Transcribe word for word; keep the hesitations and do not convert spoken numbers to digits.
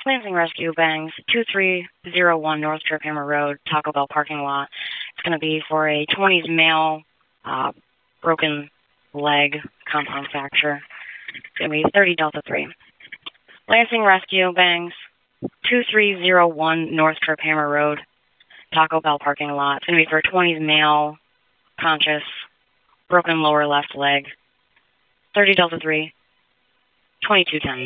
Lansing Rescue Bangs, two three zero one North Trip Hammer Road, Taco Bell parking lot. It's going to be for a twenties male, uh, broken leg compound fracture. It's going to be thirty Delta three. Lansing Rescue Bangs, two three zero one North Trip Hammer Road, Taco Bell parking lot. It's going to be for a twenties male, conscious, broken lower left leg. thirty Delta three, twenty-two ten.